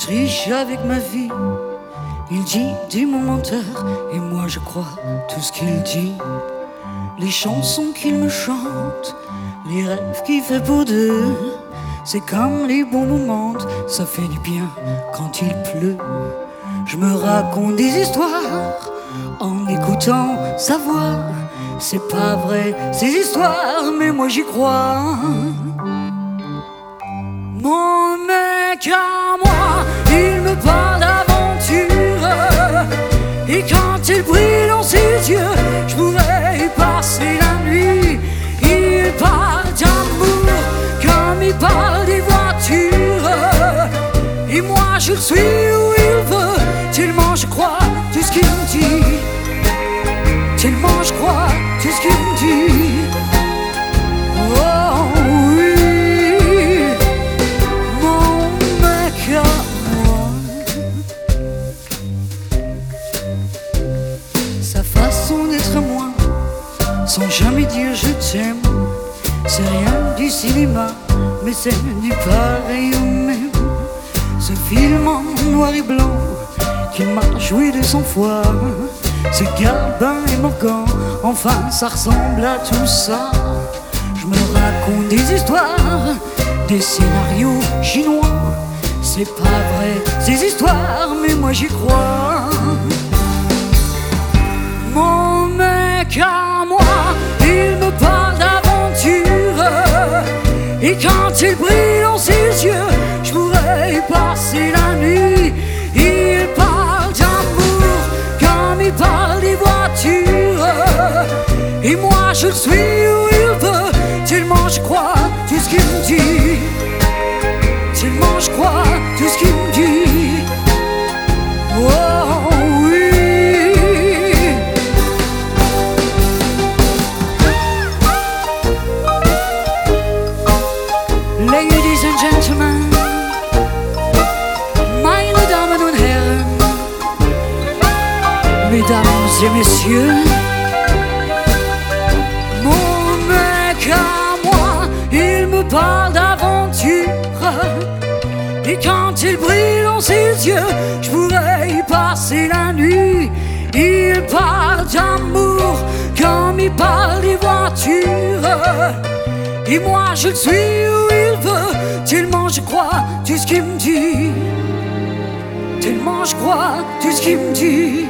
triche avec ma vie. Il dit mon menteur, et moi je crois tout ce qu'il dit. Les chansons qu'il me chante, les rêves qu'il fait pour deux, c'est comme les bons moments, ça fait du bien quand il pleut. Je me raconte des histoires en écoutant sa voix. C'est pas vrai ces histoires, mais moi j'y crois. Mon mec à moi, il me parle d'aventure, et quand il brille dans ses yeux, je pourrais y passer la nuit. Il parle d'amour comme il parle des voitures, et moi je le suis où il veut, tellement je crois tout ce qu'il me dit, tellement je crois tout ce qu'il me dit. Oh oui, mon mec à moi. Sa façon d'être moi, sans jamais dire je t'aime, c'est rien du cinéma, mais c'est du pareil au même. Ce film en noir et blanc qu'il m'a joué de 100 fois, ce Gabin et Morgan, enfin ça ressemble à tout ça. Je me raconte des histoires, des scénarios chinois. C'est pas vrai ces histoires, mais moi j'y crois. Mon mec à moi, il me parle d'aventure, et quand il brille dans ses yeux, je pourrais y passer la nuit. Il parle d'amour comme il parle des voitures, et moi je le suis où il veut, tellement je crois tout ce qu'il me dit, tellement je crois tout ce qu'il me dit. Oh oui. Ladies and gentlemen, meine Damen und Herren, mesdames et messieurs, mon mec à moi, il me parle d'aventure, et quand il brille dans ses yeux, je pourrais y passer la nuit. Il parle d'amour comme il parle des voitures, et moi je le suis où il veut, tellement je crois tout ce qu'il me dit, tellement je crois tout ce qu'il me dit.